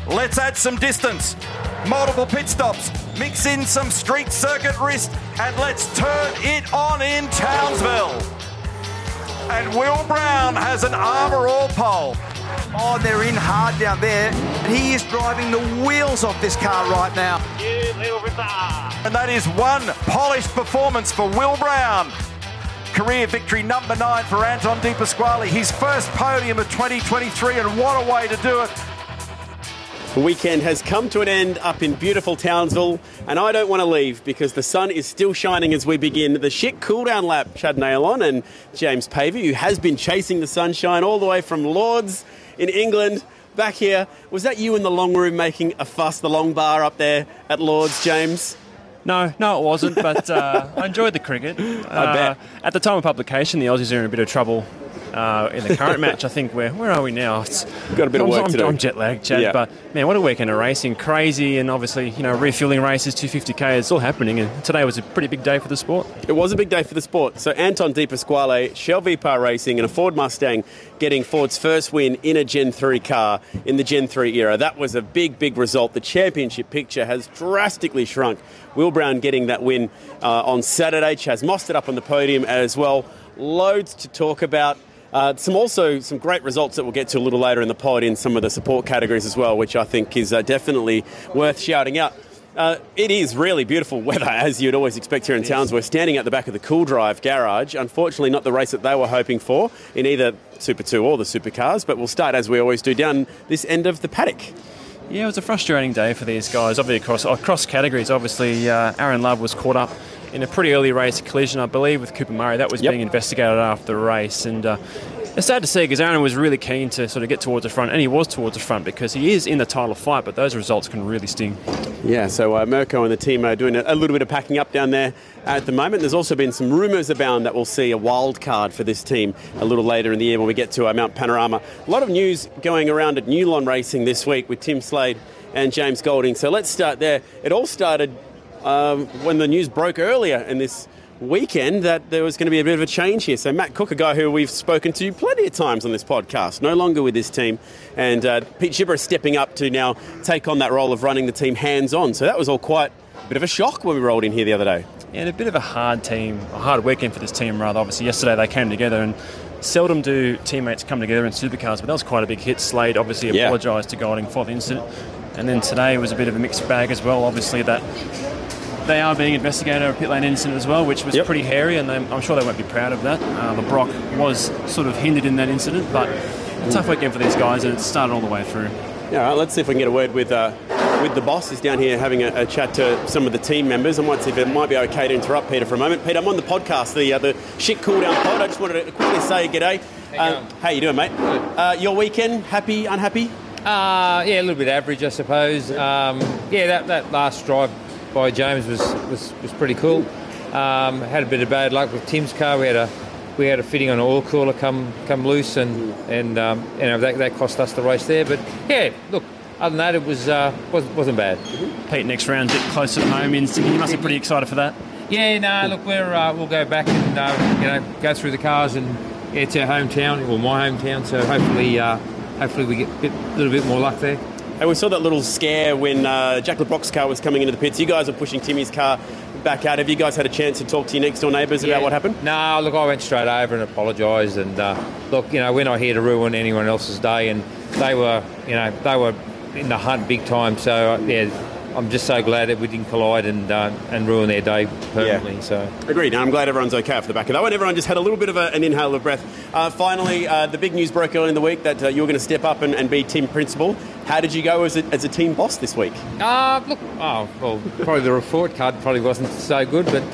Let's add some distance. Multiple pit stops. Mix in some street circuit wrist. And let's turn it on in Townsville. And Will Brown has an Armour All pole. Oh, they're in hard down there. He is driving the wheels off this car right now. And that is one polished performance for Will Brown. Career victory number 9 for Anton De Pasquale. His first podium of 2023, and what a way to do it. The weekend has come to an end up in beautiful Townsville, and I don't want to leave because the sun is still shining as we begin the Schick cool-down lap. Chad Nailon and James Pavey, who has been chasing the sunshine all the way from Lords in England back here. Was that you in the long room making a fuss, the long bar up there at Lords, James? No, it wasn't, but I enjoyed the cricket. I bet. At the time of publication, the Aussies are in a bit of trouble in the current match. I think where are we now? Got a bit of work to do. I'm jet lagged, Chad, but man, what a weekend of racing. Crazy, and obviously, refueling races, 250k, it's all happening, and today was a pretty big day for the sport. It was a big day for the sport. So Anton De Pasquale, Shell V-Par Racing and a Ford Mustang getting Ford's first win in a Gen 3 car in the Gen 3 era. That was a big, big result. The championship picture has drastically shrunk. Will Brown getting that win on Saturday. Chaz Mostert up on the podium as well. Loads to talk about. Some great results that we'll get to a little later in the pod in some of the support categories as well, which I think is definitely worth shouting out. It is really beautiful weather, as you'd always expect here in Townsville. We're standing at the back of the Cool Drive garage. Unfortunately, not the race that they were hoping for in either Super 2 or the supercars, but we'll start, as we always do, down this end of the paddock. Yeah, it was a frustrating day for these guys, obviously across categories. Obviously, Aaron Love was caught up in a pretty early race collision, I believe, with Cooper Murray. That was being investigated after the race, and it's sad to see because Aaron was really keen to sort of get towards the front, and he was towards the front because he is in the title fight, but those results can really sting. Yeah, so Mirko and the team are doing a little bit of packing up down there at the moment. There's also been some rumours abound that we'll see a wild card for this team a little later in the year when we get to Mount Panorama. A lot of news going around at Newlon Racing this week with Tim Slade and James Golding. So let's start there. It all started when the news broke earlier in this weekend that there was going to be a bit of a change here. So Matt Cook, a guy who we've spoken to plenty of times on this podcast, no longer with this team, and Pete Gibber stepping up to now take on that role of running the team hands-on. So that was all quite a bit of a shock when we rolled in here the other day. Yeah, and a bit of a hard weekend for this team, rather. Obviously, yesterday they came together, and seldom do teammates come together in supercars, but that was quite a big hit. Slade obviously apologised to Golding for the incident. And then today was a bit of a mixed bag as well. Obviously, that they are being investigated over a pit lane incident as well, which was pretty hairy, and I'm sure they won't be proud of that. The Brock was sort of hindered in that incident, but a tough weekend for these guys, and it started all the way through. Yeah, all right, let's see if we can get a word with the boss. He's down here having a chat to some of the team members. I might see if it might be okay to interrupt Peter for a moment. Peter, I'm on the podcast, the Schick Cool Down pod. I just wanted to quickly say g'day. How you doing, mate? Your weekend, happy, unhappy? Yeah, a little bit average, I suppose. That last drive by James was pretty cool. Had a bit of bad luck with Tim's car. We had a fitting on an oil cooler come loose, and that cost us the race there. But yeah, look, other than that, it wasn't bad. Pete, next round, a bit closer to home in Sydney. You must be pretty excited for that. Yeah, no, look, we'll go back and go through the cars, and it's our hometown, or my hometown. So hopefully we get a little bit more luck there. And we saw that little scare when Jack LeBrock's car was coming into the pits. You guys were pushing Timmy's car back out. Have you guys had a chance to talk to your next-door neighbours about what happened? No, look, I went straight over and apologised. And look, we're not here to ruin anyone else's day. And they were in the hunt big time. So I'm just so glad that we didn't collide and ruin their day permanently. Yeah. So agreed. And I'm glad everyone's okay off the back of that one. Everyone just had a little bit of an inhale of breath. Finally, the big news broke early in the week that you were going to step up and be team principal. How did you go as a team boss this week? Probably the report card probably wasn't so good, but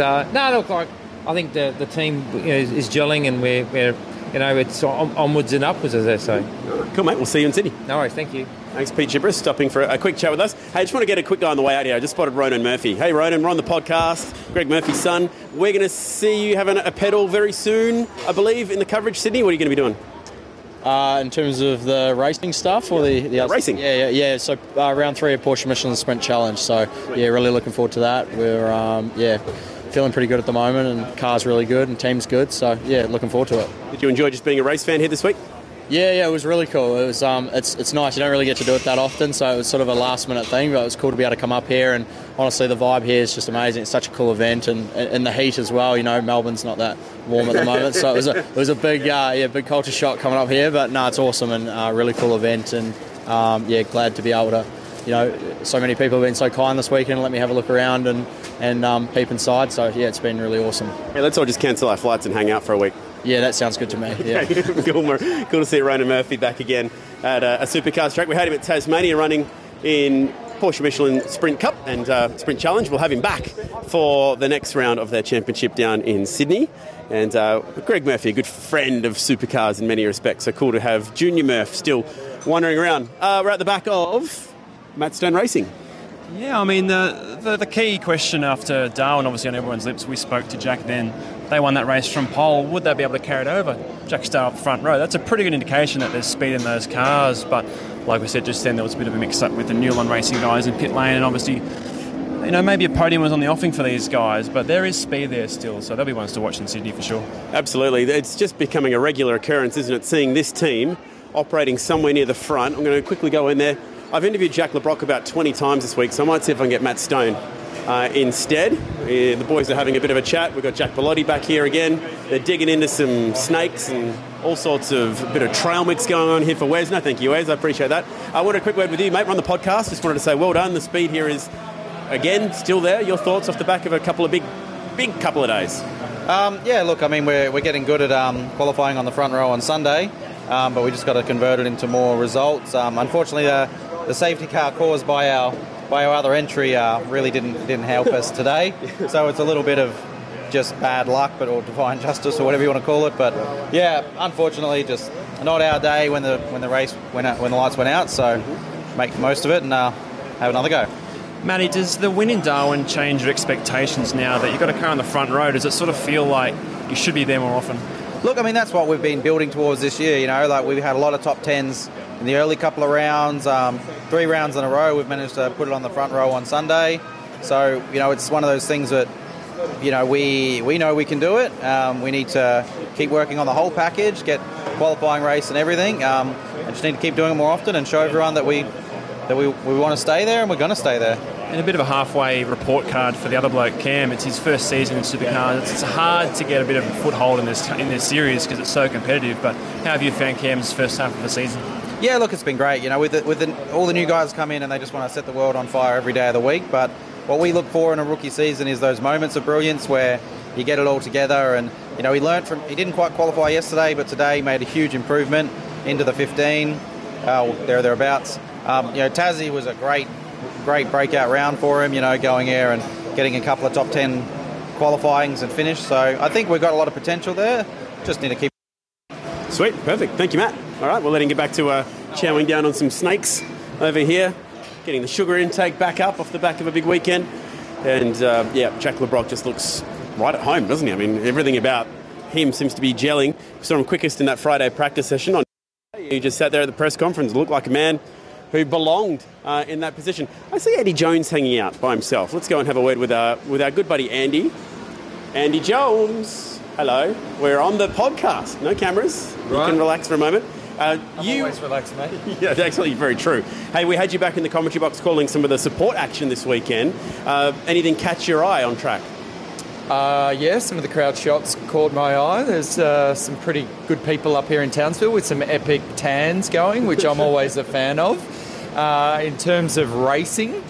I think the team is gelling, and we're it's onwards and upwards, as they say. Cool, mate. We'll see you in Sydney. No worries. Thank you. Thanks, Pete Gibber, stopping for a quick chat with us. Hey, I just want to get a quick guy on the way out here. I just spotted Ronan Murphy. Hey, Ronan, we're on the podcast. Greg Murphy's son. We're going to see you having a pedal very soon, I believe, in the coverage, Sydney. What are you going to be doing? In terms of the racing stuff or the racing? Yeah. So round 3 of Porsche Michelin Sprint Challenge. So yeah, really looking forward to that. We're feeling pretty good at the moment, and car's really good and team's good. So yeah, looking forward to it. Did you enjoy just being a race fan here this week? Yeah, it was really cool. It was it's nice. You don't really get to do it that often, so it was sort of a last minute thing, but it was cool to be able to come up here, and honestly the vibe here is just amazing. It's such a cool event, and in the heat as well. You know, Melbourne's not that warm at the moment, so it was a big big culture shock coming up here, but no, it's awesome and a really cool event, and glad to be able to, you know, so many people have been so kind this weekend and let me have a look around and peep inside, so yeah, it's been really awesome. Hey, let's all just cancel our flights and hang out for a week. Yeah, that sounds good to me. Yeah. Cool to see Ronan Murphy back again at a supercars track. We had him at Tasmania running in Porsche Michelin Sprint Cup and Sprint Challenge. We'll have him back for the next round of their championship down in Sydney. And Greg Murphy, a good friend of supercars in many respects. So cool to have Junior Murph still wandering around. We're at the back of Matt Stone Racing. Yeah, I mean, the key question after Darwin, obviously on everyone's lips, we spoke to Jack then. They won that race from pole. Would they be able to carry it over? Jack Starr up the front row. That's a pretty good indication that there's speed in those cars. But like we said just then, there was a bit of a mix-up with the Newland Racing guys in pit lane. And obviously, you know, maybe a podium was on the offing for these guys. But there is speed there still. So they'll be ones to watch in Sydney for sure. Absolutely. It's just becoming a regular occurrence, isn't it? Seeing this team operating somewhere near the front. I'm going to quickly go in there. I've interviewed Jack Le Brocq about 20 times this week, so I might see if I can get Matt Stone instead. The boys are having a bit of a chat. We've got Jack Bellotti back here again. They're digging into some snakes and all sorts of bit of trail mix going on here for Wes. No, thank you, Wes. I appreciate that. I wanted a quick word with you, mate. We're on the podcast. Just wanted to say well done. The speed here is, again, still there. Your thoughts off the back of a couple of big couple of days? Look, I mean, we're getting good at qualifying on the front row on Sunday, but we just got to convert it into more results. Unfortunately, the safety car caused by our other entry really didn't help us today. So it's a little bit of just bad luck, or divine justice, or whatever you want to call it. But yeah, unfortunately, just not our day when the race went out, when the lights went out. So make the most of it and have another go. Matty, does the win in Darwin change your expectations now that you've got a car on the front row? Does it sort of feel like you should be there more often? Look, I mean, that's what we've been building towards this year. You know, like we've had a lot of top tens in the early couple of rounds, 3 rounds in a row. We've managed to put it on the front row on Sunday. So, you know, it's one of those things that, you know, we know we can do it. We need to keep working on the whole package, get qualifying race and everything. I just need to keep doing it more often and show everyone that we want to stay there and we're going to stay there. And a bit of a halfway report card for the other bloke, Cam. It's his first season in supercars. It's hard to get a bit of a foothold in this series because it's so competitive. But how have you found Cam's first half of the season? Yeah, look, it's been great. You know, all the new guys come in and they just want to set the world on fire every day of the week. But what we look for in a rookie season is those moments of brilliance where you get it all together. And you know, he didn't quite qualify yesterday, but today he made a huge improvement into the 15, thereabouts. You know, Tassie was a great breakout round for him, you know, going there and getting a couple of top 10 qualifyings and finish. So I think we've got a lot of potential there. Just need to keep. Sweet, perfect. Thank you, Matt. All right, we'll let him get back to chowing down on some snakes over here, getting the sugar intake back up off the back of a big weekend. And Jack Le Brocq just looks right at home, doesn't he? I mean, everything about him seems to be gelling. We saw him quickest in that Friday practice session. He just sat there at the press conference, looked like a man who belonged in that position. I see Eddie Jones hanging out by himself. Let's go and have a word with our good buddy Andy. Andy Jones. Hello. We're on the podcast. No cameras. Right. You can relax for a moment. I'm always relaxed, mate. Yeah, that's actually very true. Hey, we had you back in the commentary box calling some of the support action this weekend. Anything catch your eye on track? Yeah, some of the crowd shots caught my eye. There's some pretty good people up here in Townsville with some epic tans going, which I'm always a fan of. In terms of racing,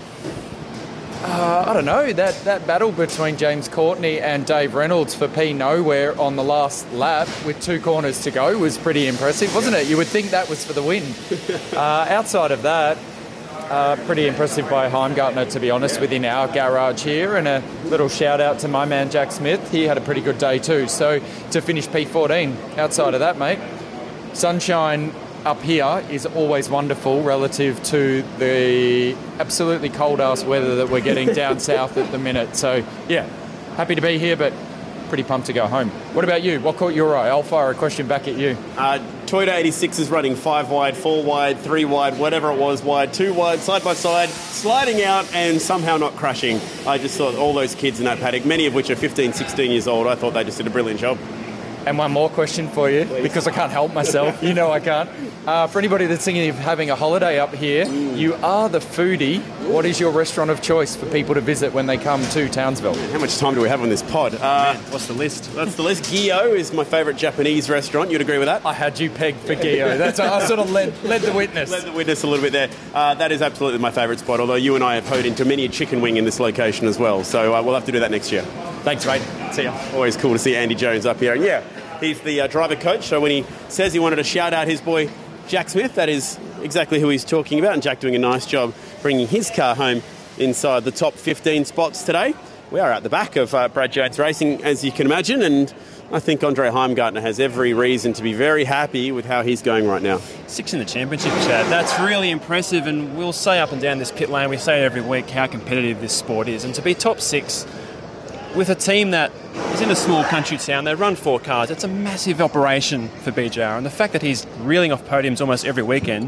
I don't know, that battle between James Courtney and Dave Reynolds for P Nowhere on the last lap with 2 corners to go was pretty impressive, wasn't it? You would think that was for the win. Outside of that, pretty impressive by Heimgartner, to be honest, within our garage here. And a little shout out to my man Jack Smith. He had a pretty good day too. So to finish P14, outside of that, mate, sunshine up here is always wonderful relative to the absolutely cold-ass weather that we're getting down south at the minute. So, yeah, happy to be here, but pretty pumped to go home. What about you? What caught your eye? I'll fire a question back at you. Toyota 86 is running 5 wide, 4 wide, 3 wide, whatever it was, wide, 2 wide, side by side, sliding out and somehow not crashing. I just thought all those kids in that paddock, many of which are 15, 16 years old, I thought they just did a brilliant job. And one more question for you, because I can't help myself. You know I can't. For anybody that's thinking of having a holiday up here, you are the foodie. What is your restaurant of choice for people to visit when they come to Townsville? How much time do we have on this pod? What's the list? That's the list. Gio is my favourite Japanese restaurant. You'd agree with that? I had you pegged for Gio. That's I sort of led the witness. Led the witness a little bit there. That is absolutely my favourite spot, although you and I have hoed into many a chicken wing in this location as well. So we'll have to do that next year. Thanks, mate. See ya. Always cool to see Andy Jones up here. And yeah, he's the driver coach, so when he says he wanted to shout out his boy Jack Smith, that is exactly who he's talking about, and Jack doing a nice job bringing his car home inside the top 15 spots today. We are at the back of Brad Jones Racing, as you can imagine, and I think Andre Heimgartner has every reason to be very happy with how he's going right now. 6 in the championship, Chad. That's really impressive, and we'll say up and down this pit lane, we say every week how competitive this sport is, and to be top 6 with a team that is in a small country town, they run 4 cars. It's a massive operation for BJR, and the fact that he's reeling off podiums almost every weekend,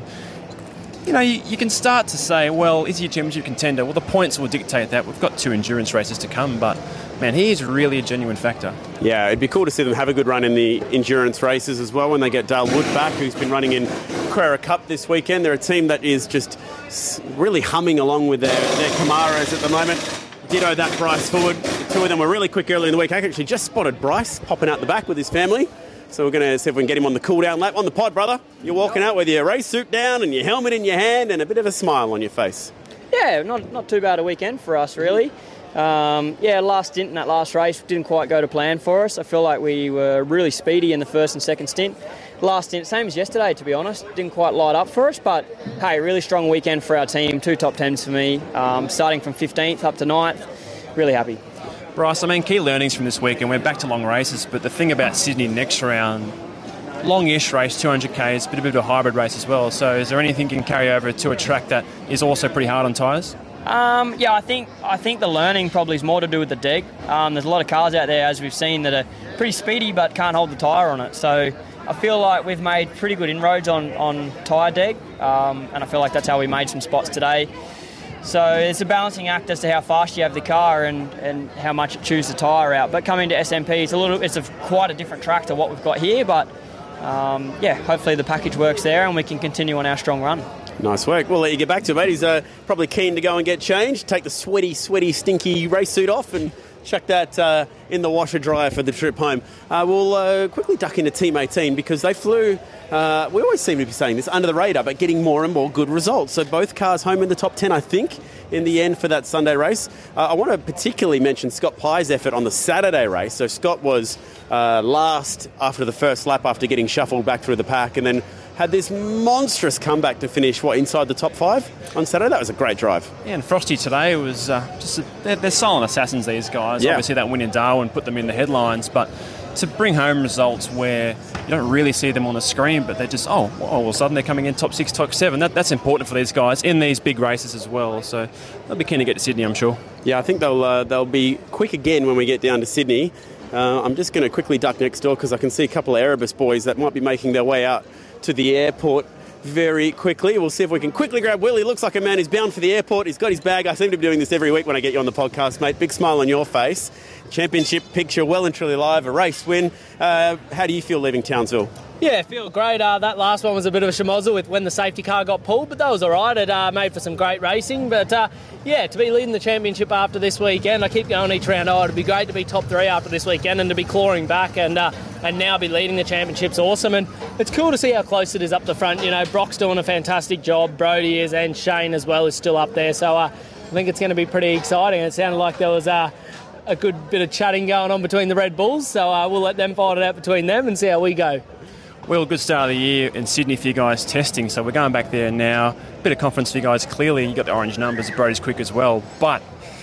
you can start to say, well, is he a championship contender? Well, the points will dictate that. We've got 2 endurance races to come, but man, he is really a genuine factor. Yeah, it'd be cool to see them have a good run in the endurance races as well when they get Dale Wood back, who's been running in Carrera Cup this weekend. They're a team that is just really humming along with their Camaros at the moment. Ditto that Bryce Hood. The 2 of them were really quick early in the week. I actually just spotted Bryce popping out the back with his family. So we're going to see if we can get him on the cool-down lap. On the pod, brother. You're walking out with your race suit down and your helmet in your hand and a bit of a smile on your face. Yeah, not too bad a weekend for us, really. Last stint in that last race didn't quite go to plan for us. I feel like we were really speedy in the first and second stint. Last stint, same as yesterday, to be honest. Didn't quite light up for us, but hey, really strong weekend for our team. 2 top 10s for me, starting from 15th up to 9th. Really happy. Bryce, key learnings from this weekend. We're back to long races, but the thing about Sydney next round, long-ish race, 200Ks, but a bit of a hybrid race as well. So is there anything you can carry over to a track that is also pretty hard on tyres? I think the learning probably is more to do with the deg. There's a lot of cars out there, as we've seen, that are pretty speedy but can't hold the tyre on it. So I feel like we've made pretty good inroads on tyre deg, and I feel like that's how we made some spots today. So it's a balancing act as to how fast you have the car and how much it chews the tyre out. But coming to SMP, it's quite a different track to what we've got here. But hopefully the package works there and we can continue on our strong run. Nice work. We'll let you get back to it, mate. He's probably keen to go and get changed, take the sweaty, stinky race suit off and chuck that in the washer dryer for the trip home. We'll quickly duck into Team 18 because they flew, we always seem to be saying this, under the radar, but getting more and more good results. So both cars home in the top 10, I think, in the end for that Sunday race. I want to particularly mention Scott Pye's effort on the Saturday race. So Scott was last after the first lap after getting shuffled back through the pack and then had this monstrous comeback to finish, inside the top 5 on Saturday? That was a great drive. Yeah, and Frosty today was they're silent assassins, these guys. Yeah. Obviously that win in Darwin put them in the headlines, but to bring home results where you don't really see them on the screen, but they're just, all of a sudden they're coming in top 6, top 7. That's important for these guys in these big races as well. So they'll be keen to get to Sydney, I'm sure. Yeah, I think they'll be quick again when we get down to Sydney. I'm just going to quickly duck next door because I can see a couple of Erebus boys that might be making their way out to the airport very quickly. We'll see if we can quickly grab Will. He looks like a man who's bound for the airport. He's got his bag. I seem to be doing this every week when I get you on the podcast, mate. Big smile on your face. Championship picture well and truly live, a race win. How do you feel leaving Townsville? Yeah, I feel great. That last one was a bit of a schmozzle with when the safety car got pulled, but that was all right. It made for some great racing. But, to be leading the championship after this weekend, I keep going each round. It'd be great to be top 3 after this weekend and to be clawing back and now be leading the championship's awesome. And it's cool to see how close it is up the front. You know, Brock's doing a fantastic job. Brody is, and Shane as well is still up there. So I think it's going to be pretty exciting. It sounded like there was a good bit of chatting going on between the Red Bulls. So we'll let them fight it out between them and see how we go. Well, good start of the year in Sydney for you guys testing, so we're going back there now. Bit of confidence for you guys. Clearly, you got the orange numbers. Brody's quick as well. But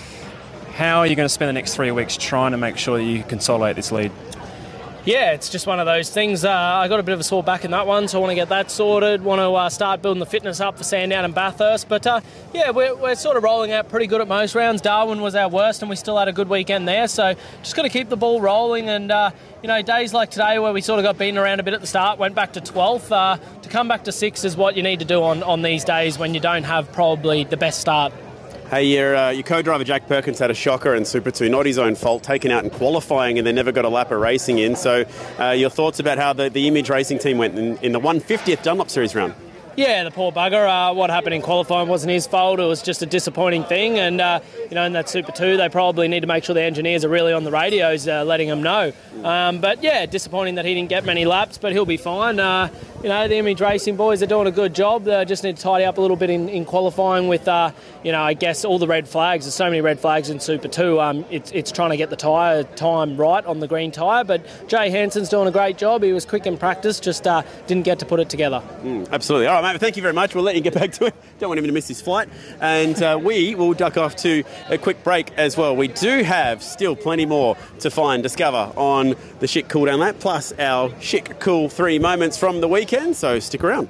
how are you going to spend the next 3 weeks trying to make sure that you consolidate this lead? Yeah, it's just one of those things. I got a bit of a sore back in that one, so I want to get that sorted. Want to start building the fitness up for Sandown and Bathurst. But, we're sort of rolling out pretty good at most rounds. Darwin was our worst, and we still had a good weekend there. So just got to keep the ball rolling. And, days like today where we sort of got beaten around a bit at the start, went back to 12th. To come back to 6th is what you need to do on these days when you don't have probably the best start. Hey, your co-driver Jack Perkins had a shocker in Super 2, not his own fault, taken out in qualifying and then never got a lap of racing in. So your thoughts about how the Image Racing team went in the 150th Dunlop Series round? Yeah, the poor bugger. What happened in qualifying wasn't his fault. It was just a disappointing thing. And, in that Super 2, they probably need to make sure the engineers are really on the radios letting them know. But, yeah, disappointing that he didn't get many laps, but he'll be fine. The Image Racing boys are doing a good job. They just need to tidy up a little bit in qualifying with, I guess, all the red flags. There's so many red flags in Super 2. It's trying to get the tyre time right on the green tyre. But Jay Hansen's doing a great job. He was quick in practice, just didn't get to put it together. Absolutely. All right, mate, thank you very much. We'll let you get back to it. Don't want him to miss his flight. And we will duck off to a quick break as well. We do have still plenty more to discover on the Schick Cool Down Lap, plus our Schick Cool 3 moments from the weekend, so stick around.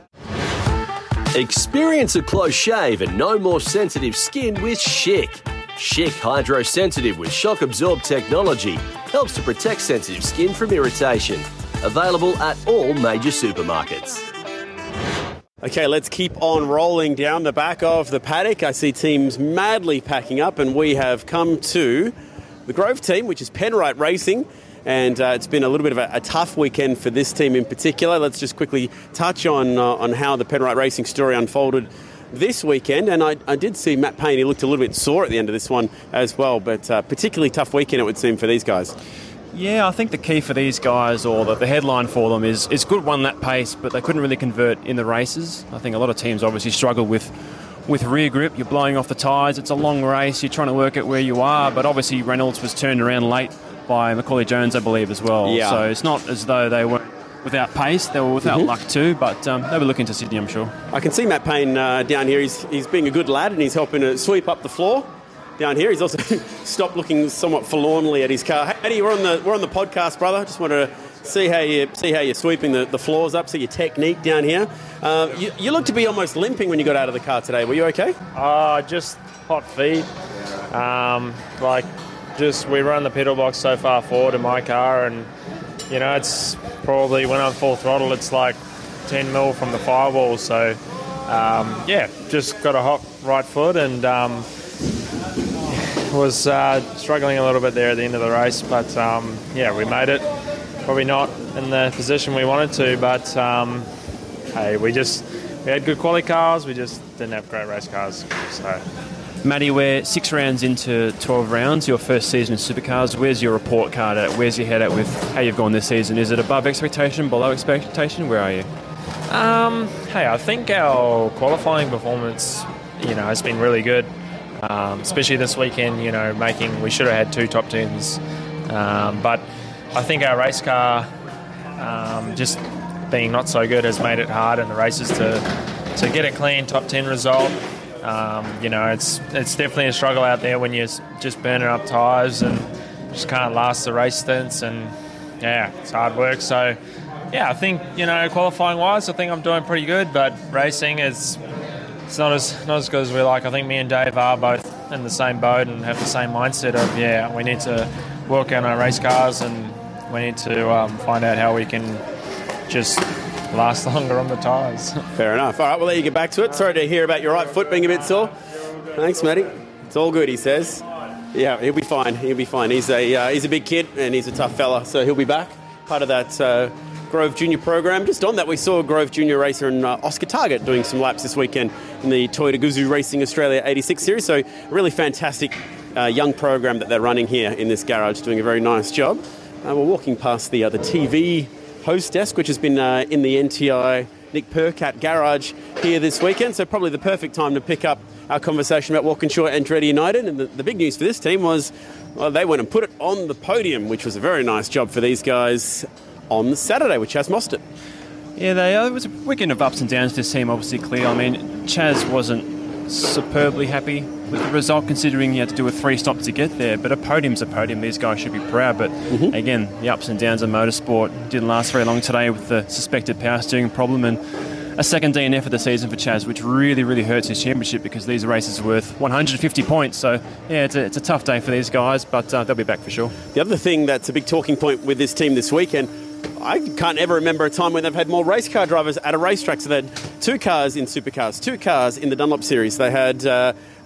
Experience a close shave and no more sensitive skin with Schick. Schick Hydro Sensitive with shock absorb technology helps to protect sensitive skin from irritation. Available at all major supermarkets. Okay, let's keep on rolling down the back of the paddock. I see teams madly packing up, and we have come to the Grove team, which is Penrite Racing. And it's been a little bit of a tough weekend for this team in particular. Let's just quickly touch on how the Penrite Racing story unfolded this weekend. And I did see Matt Payne. He looked a little bit sore at the end of this one as well. But particularly tough weekend, it would seem, for these guys. Yeah, I think the key for these guys, or the headline for them, is good one-lap pace, but they couldn't really convert in the races. I think a lot of teams obviously struggle with rear grip. You're blowing off the tyres. It's a long race. You're trying to work out where you are. But obviously Reynolds was turned around late by Macaulay Jones, I believe, as well. Yeah. So it's not as though they were without pace. They were without luck too, but they were looking to Sydney, I'm sure. I can see Matt Payne down here. He's being a good lad, and he's helping to sweep up the floor down here. He's also stopped looking somewhat forlornly at his car. Eddie, we're on the podcast, brother. Just wanted to see how you're sweeping the floors up, see your technique down here. You look to be almost limping when you got out of the car today. Were you okay? Just hot feet. We run the pedal box so far forward in my car, and it's probably, when I'm full throttle, it's like 10 mil from the firewall. So just got a hot right foot, and was struggling a little bit there at the end of the race, but we made it. Probably not in the position we wanted to, but hey, we had good quality cars, we just didn't have great race cars. So, Matty, we're 6 rounds into 12 rounds, your first season in Supercars. Where's your report card at? Where's your head at with how you've gone this season? Is it above expectation, below expectation? Where are you? I think our qualifying performance, has been really good. Especially this weekend, we should have had 2 top 10s. But I think our race car, just being not so good, has made it hard in the races to get a clean top 10 result. It's definitely a struggle out there when you're just burning up tyres and just can't last the race stints, and it's hard work. So I think qualifying wise, I think I'm doing pretty good, but racing it's not as good as we like. I think me and Dave are both in the same boat and have the same mindset of we need to work on our race cars, and we need to find out how we can just last longer on the tyres. Fair enough. All right, we'll let you get back to it. Sorry to hear about your right foot being a bit sore. Thanks, Matty. It's all good, he says. Yeah, he'll be fine. He's a big kid, and he's a tough fella, so he'll be back. Part of that Grove Junior program. Just on that, we saw a Grove Junior racer in Oscar Target doing some laps this weekend in the Toyota Guzzi Racing Australia 86 series. So really fantastic young program that they're running here in this garage, doing a very nice job. We're walking past the TV host desk, which has been in the NTI Nick Percat garage here this weekend. So probably the perfect time to pick up our conversation about Walkinshaw Andretti United. And the big news for this team was they went and put it on the podium, which was a very nice job for these guys on Saturday with Chaz Mostert. Yeah, it was a weekend of ups and downs for this team, obviously clear. I mean, Chaz wasn't superbly happy with the result, considering you had to do a 3-stop to get there, but a podium's a podium. These guys should be proud, but again, the ups and downs of motorsport didn't last very long today with the suspected power steering problem and a second DNF of the season for Chaz, which really, really hurts his championship because these races are worth 150 points. So, it's a tough day for these guys, but they'll be back for sure. The other thing that's a big talking point with this team this weekend, I can't ever remember a time when they've had more race car drivers at a racetrack. So they had 2 cars in Supercars, 2 cars in the Dunlop Series. They had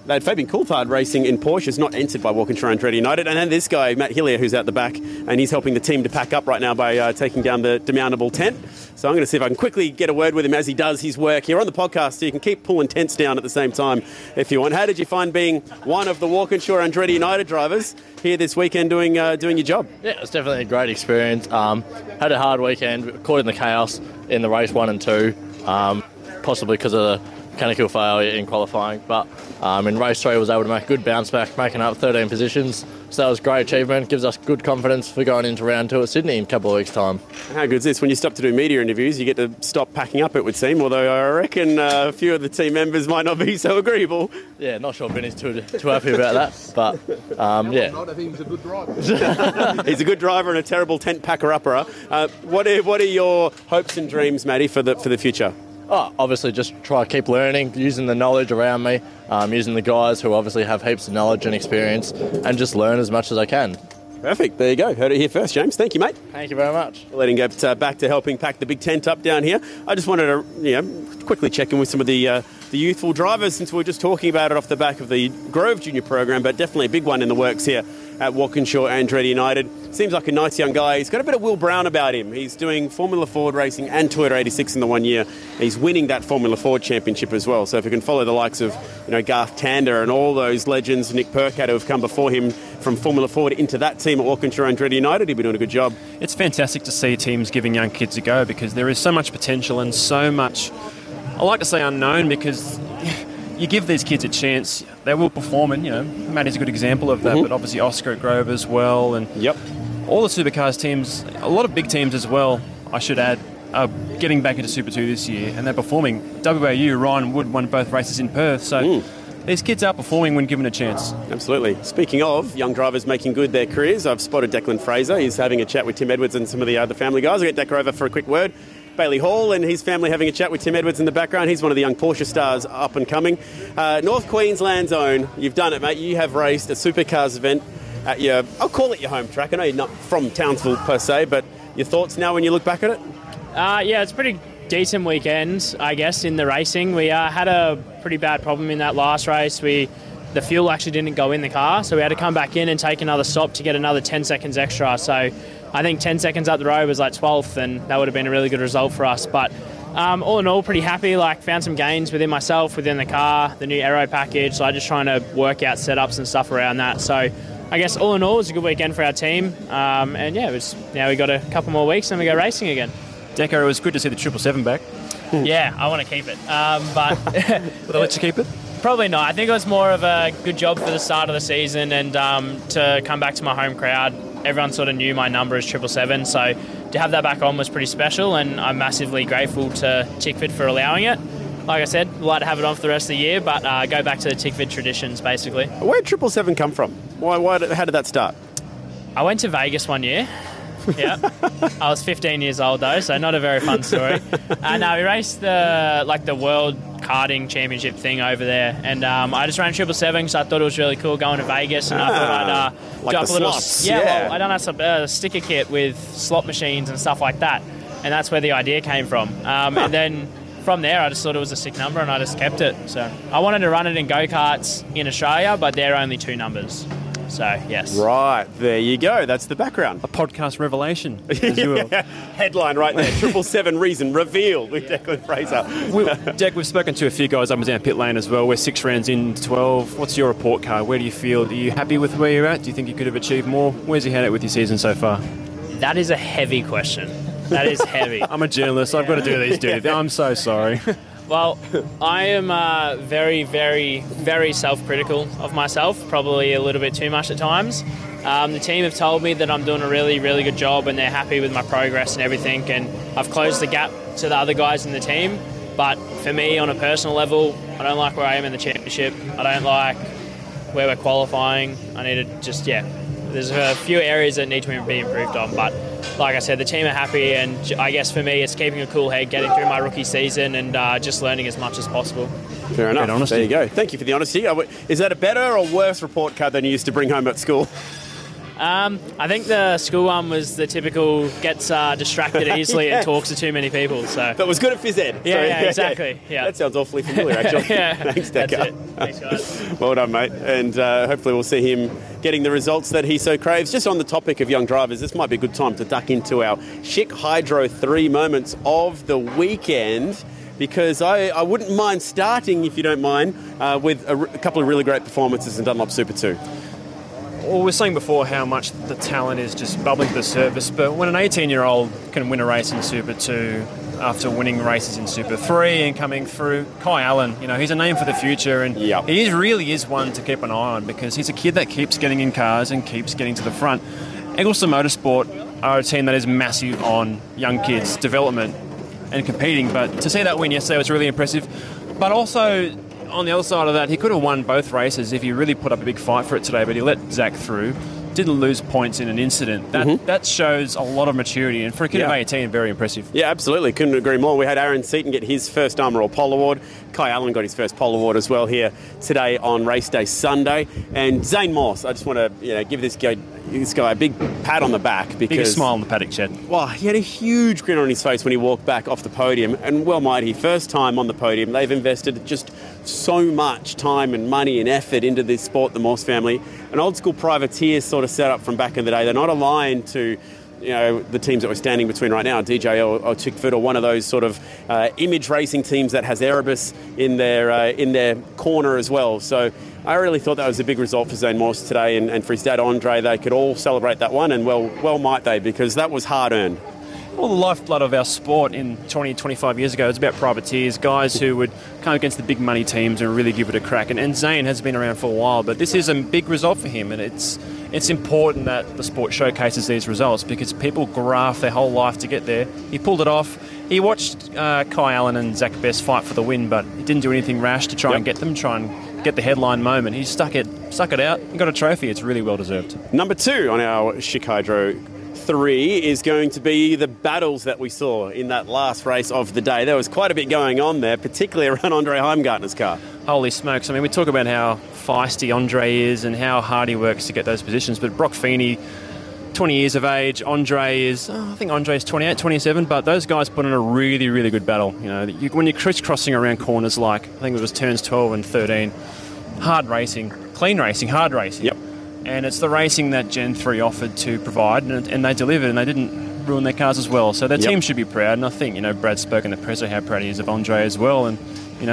They had Fabian Coulthard racing in Porsches, not entered by Walkinshaw Andretti United. And then this guy, Matt Hillier, who's out the back, and he's helping the team to pack up right now by taking down the demountable tent. So I'm going to see if I can quickly get a word with him as he does his work here on the podcast, so you can keep pulling tents down at the same time if you want. How did you find being one of the Walkinshaw Andretti United drivers here this weekend doing your job? Yeah, it was definitely a great experience. Had a hard weekend, caught in the chaos in the race 1 and 2, possibly because of the mechanical failure in qualifying, but in race 3 I was able to make a good bounce back, making up 13 positions, so that was a great achievement. Gives us good confidence for going into round 2 at Sydney in a couple of weeks' time. How good is this? When you stop to do media interviews, you get to stop packing up, it would seem, although I reckon a few of the team members might not be so agreeable. Yeah, not sure Vinny's too happy about that, but yeah. Not if he's a good driver. He's a good driver and a terrible tent packer-upper. What are your hopes and dreams, Matty, for the future? Obviously just try to keep learning, using the knowledge around me, using the guys who obviously have heaps of knowledge and experience, and just learn as much as I can. Perfect. There you go. Heard it here first, James. Thank you, mate. Thank you very much. We're letting go back to helping pack the big tent up down here. I just wanted to quickly check in with some of the youthful drivers, since we were just talking about it off the back of the Grove Junior program, but definitely a big one in the works here at Walkinshaw Andretti United. Seems like a nice young guy. He's got a bit of Will Brown about him. He's doing Formula Ford racing and Toyota 86 in the 1 year. He's winning that Formula Ford championship as well. So if you can follow the likes of Garth Tander and all those legends, Nick Percat, who have come before him from Formula Ford into that team at Walkinshaw Andretti United, he'll be doing a good job. It's fantastic to see teams giving young kids a go, because there is so much potential and so much, I like to say unknown, because you give these kids a chance, they will perform, and Matty's a good example of that, but obviously Oscar at Grove as well, and all the supercars teams, a lot of big teams as well, I should add, are getting back into Super 2 this year, and they're performing. WAU, Ryan Wood won both races in Perth, so these kids are performing when given a chance. Absolutely. Speaking of young drivers making good their careers, I've spotted Declan Fraser. He's having a chat with Tim Edwards and some of the other family guys. I'll get Decker over for a quick word. Bailey Hall and his family having a chat with Tim Edwards in the background. He's one of the young Porsche stars up and coming. North Queensland's own. You've done it, mate. You have raced a supercars event at your, I'll call it your home track. I know you're not from Townsville per se, but your thoughts now when you look back at it? Yeah, it's a pretty decent weekend, I guess, in the racing. We had a pretty bad problem in that last race. The fuel actually didn't go in the car, so we had to come back in and take another stop to get another 10 seconds extra. So I think 10 seconds up the road was like 12th, and that would have been a really good result for us. But all in all, pretty happy. Found some gains within myself, within the car, the new aero package. So I'm just trying to work out setups and stuff around that. So I guess all in all, it was a good weekend for our team. And yeah, now we got a couple more weeks and we go racing again. Deco, it was good to see the 777 back. Yeah, I want to keep it. But will they let you keep it? Probably not. I think it was more of a good job for the start of the season, and to come back to my home crowd. Everyone sort of knew my number is 777, so to have that back on was pretty special, and I'm massively grateful to Tickford for allowing it. Like I said, we'd like to have it on for the rest of the year, but go back to the Tickford traditions, basically. Where did 777 come from? How did that start? I went to Vegas one year. Yeah, I was 15 years old though, so not a very fun story. We raced the World Karting Championship thing over there, and I just ran 777 because I thought it was really cool going to Vegas, and I thought I'd drop a little. Slots. Well, I done a sticker kit with slot machines and stuff like that, and that's where the idea came from. And then from there, I just thought it was a sick number, and I just kept it. So I wanted to run it in go-karts in Australia, but they're only 2 numbers. So, yes. Right, there you go. That's the background. A podcast revelation, as you will. Headline right there. 777 reason revealed with Declan Fraser. Dec, we've spoken to a few guys up and down pit lane as well. We're 6 rounds in 12. What's your report card? Where do you feel? Are you happy with where you're at? Do you think you could have achieved more? Where's your head at with your season so far? That is a heavy question. That is heavy. I'm a journalist. I've got to do these duties. I'm so sorry. Well, I am very, very, very self-critical of myself, probably a little bit too much at times. The team have told me that I'm doing a really, really good job, and they're happy with my progress and everything, and I've closed the gap to the other guys in the team. But for me, on a personal level, I don't like where I am in the championship. I don't like where we're qualifying. I need to just, there's a few areas that need to be improved on, but like I said, the team are happy, and I guess for me it's keeping a cool head, getting through my rookie season, and just learning as much as possible. Fair enough. There you go. Thank you for the honesty. Is that a better or worse report card than you used to bring home at school? I think the school one was the typical gets distracted easily and talks to too many people. So that was good at phys ed. Yeah, exactly. Yeah, that sounds awfully familiar, actually. Yeah, thanks, Decker. Thanks, guys. Well done, mate. And hopefully we'll see him getting the results that he so craves. Just on the topic of young drivers, this might be a good time to duck into our Schick Hydro 3 moments of the weekend, because I wouldn't mind starting, if you don't mind, with a couple of really great performances in Dunlop Super 2. Well, we were saying before how much the talent is just bubbling to the surface, but when an 18-year-old can win a race in Super 2 after winning races in Super 3 and coming through, Kai Allen, he's a name for the future, and he really is one to keep an eye on, because he's a kid that keeps getting in cars and keeps getting to the front. Eggleston Motorsport are a team that is massive on young kids' development and competing, but to see that win yesterday was really impressive. But also, on the other side of that, he could have won both races if he really put up a big fight for it today, but he let Zach through, didn't lose points in an incident. That shows a lot of maturity, and for a kid of 18, very impressive. Yeah, absolutely. Couldn't agree more. We had Aaron Seaton get his first Armour All Pole Award. Kai Allen got his first pole award as well here today on race day Sunday. And Zane Morse, I just want to give this guy a big pat on the back, because biggest smile on the paddock shed. Well, he had a huge grin on his face when he walked back off the podium, and well might he. First time on the podium. They've invested just so much time and money and effort into this sport, the Morse family. An old school privateer sort of set up from back in the day. They're not aligned to the teams that we're standing between right now, DJ or Tickford, or one of those sort of image racing teams that has Erebus in their corner as well. So I really thought that was a big result for Zane Morse today, and for his dad Andre. They could all celebrate that one, and well might they, because that was hard earned. Well, the lifeblood of our sport in 20, 25 years ago, it's about privateers, guys who would come against the big money teams and really give it a crack. And Zane has been around for a while, but this is a big result for him, and it's important that the sport showcases these results, because people graft their whole life to get there. He pulled it off. He watched Kai Allen and Zach Best fight for the win, but he didn't do anything rash to try and get them, try and get the headline moment. He stuck it out and got a trophy. It's really well deserved. Number 2 on our Schick Hydro 3 is going to be the battles that we saw in that last race of the day. There was quite a bit going on there, particularly around Andre Heimgartner's car. Holy smokes. I mean, we talk about how feisty Andre is and how hard he works to get those positions, but Brock Feeney, 20 years of age, Andre is, I think Andre's 28, 27, but those guys put in a really, really good battle. When you're crisscrossing around corners like, I think it was turns 12 and 13, hard racing, clean racing, hard racing. Yep. And it's the racing that Gen 3 offered to provide, and they delivered, and they didn't ruin their cars as well. So their team should be proud, and I think, Brad spoke in the presser how proud he is of Andre as well, and,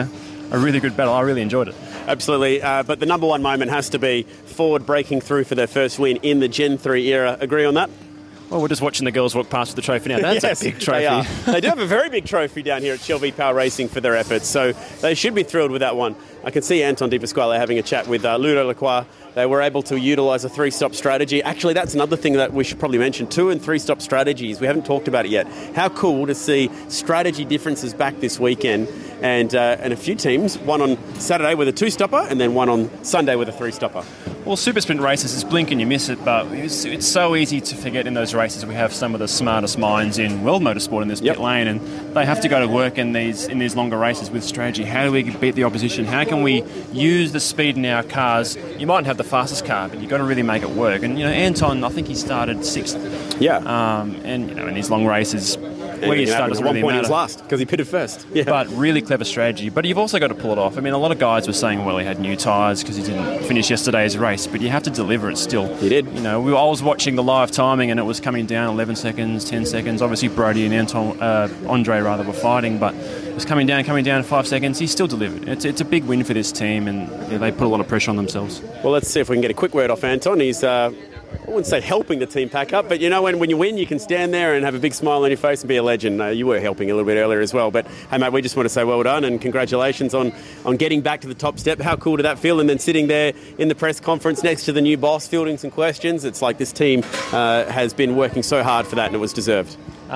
a really good battle. I really enjoyed it. Absolutely. But the number one moment has to be Ford breaking through for their first win in the Gen 3 era. Agree on that? Well, we're just watching the girls walk past with the trophy now. That's a big trophy. They are. They do have a very big trophy down here at Shell V-Power Racing for their efforts, so they should be thrilled with that one. I can see Anton De Pasquale having a chat with Ludo Lacroix. They were able to utilise a 3-stop strategy. Actually, that's another thing that we should probably mention, 2 and 3-stop strategies. We haven't talked about it yet. How cool to see strategy differences back this weekend, and a few teams, one on Saturday with a 2-stopper and then one on Sunday with a 3-stopper. Well, super sprint races is blink and you miss it, but it's so easy to forget in those races. We have some of the smartest minds in world motorsport in this pit lane, and they have to go to work in these longer races with strategy. How do we beat the opposition? How can we use the speed in our cars? You mightn't have the fastest car, but you've got to really make it work. And, Anton, I think he started 6th. Yeah. And, in these long races, where you start doesn't really matter. At one point he was last, because he pitted first. Yeah. But really clever strategy. But you've also got to pull it off. I mean, a lot of guys were saying, well, he had new tyres because he didn't finish yesterday's race, but you have to deliver it still. He did. I was watching the live timing, and it was coming down 11 seconds, 10 seconds. Obviously, Brody and Andre were fighting, but it was coming down 5 seconds. He still delivered. It's a big win for this team, and they put a lot of pressure on themselves. Well, let's see if we can get a quick word off Anton. He's I wouldn't say helping the team pack up, but when you win, you can stand there and have a big smile on your face and be a legend. You were helping a little bit earlier as well, but hey mate, we just want to say well done and congratulations on getting back to the top step. How cool did that feel? And then sitting there in the press conference next to the new boss, fielding some questions. It's like this team has been working so hard for that, and it was deserved.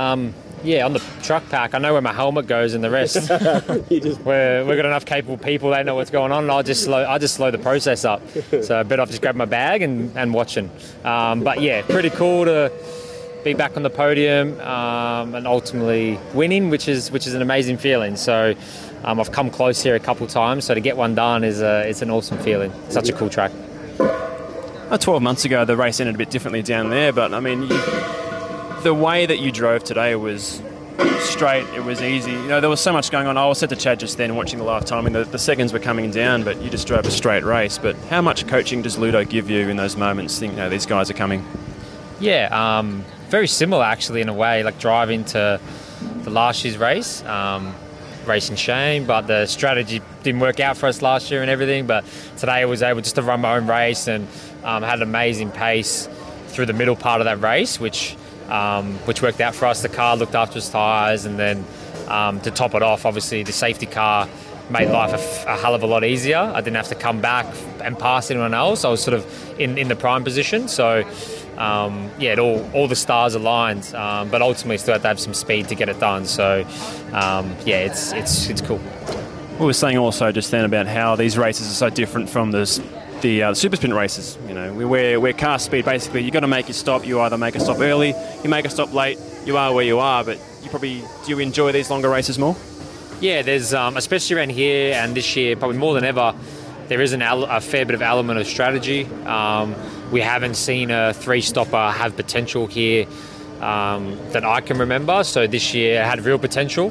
Yeah, on the truck pack, I know where my helmet goes and the rest. We've got enough capable people, they know what's going on, and I just slow the process up. So I bet I've just grabbed my bag and watching. But yeah, pretty cool to be back on the podium and ultimately winning, which is an amazing feeling. So I've come close here a couple times, so to get one done is it's an awesome feeling. Such a cool track. 12 months ago, the race ended a bit differently down there, but I mean, the way that you drove today was straight. It was easy. You know, there was so much going on. I was said to Chad just then, watching the live timing, the seconds were coming down, but you just drove a straight race. But how much coaching does Ludo give you in those moments? Think, these guys are coming. Yeah, very similar actually in a way, like driving to the last year's race, racing Shane, but the strategy didn't work out for us last year and everything. But today I was able just to run my own race and had an amazing pace through the middle part of that race, which worked out for us. The car looked after its tyres, and then to top it off, obviously the safety car made life a hell of a lot easier. I didn't have to come back and pass anyone else. I was sort of in the prime position, so all the stars aligned, but ultimately still had to have some speed to get it done. So it's cool. We were saying also just then about how these races are so different from the super sprint races. You know, we're car speed. Basically, you got to make your stop. You either make a stop early, you make a stop late. You are where you are. But do you enjoy these longer races more? Yeah, there's especially around here and this year, probably more than ever, there is a fair bit of element of strategy. We haven't seen a 3-stopper have potential here that I can remember. So this year it had real potential.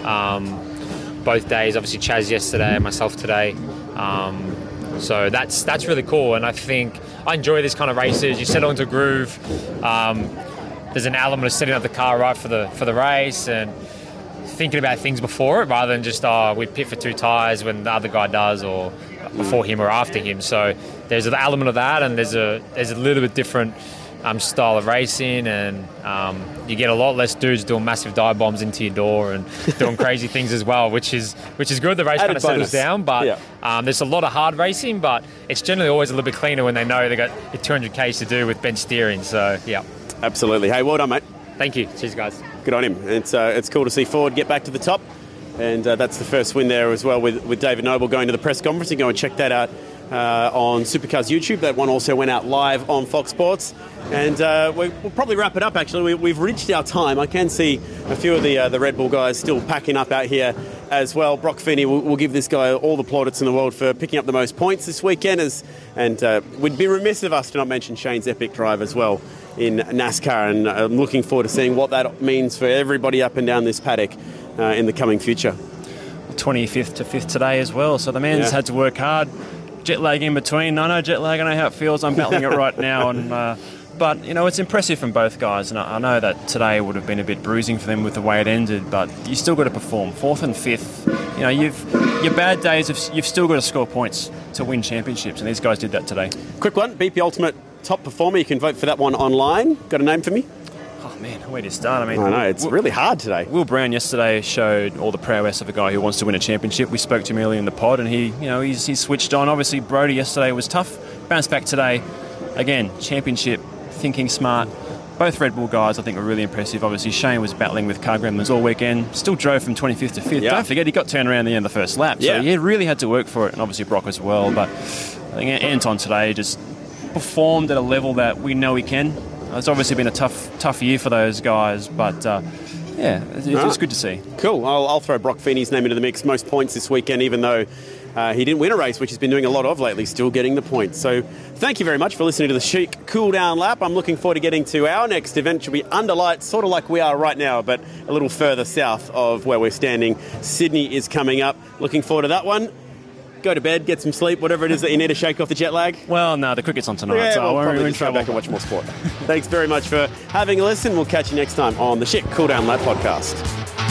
Both days, obviously Chaz yesterday, myself today. So that's really cool, and I think I enjoy this kind of races. You settle into a groove. There's an element of setting up the car right for the race and thinking about things before it, rather than just we pit for 2 tyres when the other guy does, or before him or after him. So there's an element of that, and there's a little bit different style of racing, and you get a lot less dudes doing massive dive bombs into your door and doing crazy things as well, which is good. The race kind of settles down, but there's a lot of hard racing, but it's generally always a little bit cleaner when they know they got 200 k's to do with bench steering. So yeah, absolutely. Hey, well done, mate. Thank you. Cheers, guys. Good on him. It's cool to see Ford get back to the top, and that's the first win there as well with David Noble going to the press conference. You can go and check that out on Supercars YouTube. That one also went out live on Fox Sports. And we'll probably wrap it up, actually. We've reached our time. I can see a few of the Red Bull guys still packing up out here as well. Brock Feeney, we'll give this guy all the plaudits in the world for picking up the most points this weekend. And we'd be remiss of us to not mention Shane's epic drive as well in NASCAR. And I'm looking forward to seeing what that means for everybody up and down this paddock in the coming future. 25th to 5th today as well. So the man's had to work hard. Jet lag in between. I know jet lag. I know how it feels. I'm battling it right now. And but, it's impressive from both guys. And I know that today would have been a bit bruising for them with the way it ended, but you still got to perform. 4th and 5th, your bad days, you've still got to score points to win championships, and these guys did that today. Quick one, BP Ultimate Top Performer. You can vote for that one online. Got a name for me? Oh, man, where do you start? I know, it's really hard today. Will Brown yesterday showed all the prowess of a guy who wants to win a championship. We spoke to him earlier in the pod, and he's switched on. Obviously, Brody yesterday was tough. Bounced back today. Again, championship, thinking smart. Both Red Bull guys, I think, were really impressive. Obviously, Shane was battling with car gremlins all weekend. Still drove from 25th to 5th. Don't forget, he got turned around at the end of the first lap. So he really had to work for it, and obviously Brock as well. But I think Anton today just performed at a level that we know he can. It's obviously been a tough year for those guys, but it's good to see. Cool. I'll throw Brock Feeney's name into the mix. Most points this weekend, even though he didn't win a race, which he's been doing a lot of lately, still getting the points. So thank you very much for listening to the Chic Cool Down Lap. I'm looking forward to getting to our next event, which will be under lights, sort of like we are right now, but a little further south of where we're standing. Sydney is coming up. Looking forward to that one. Go to bed, get some sleep, whatever it is that you need to shake off the jet lag. Well, no, the cricket's on tonight, so we're in trouble. Go back and watch more sport. Thanks very much for having a listen. We'll catch you next time on the Chic Cool Down Lap podcast.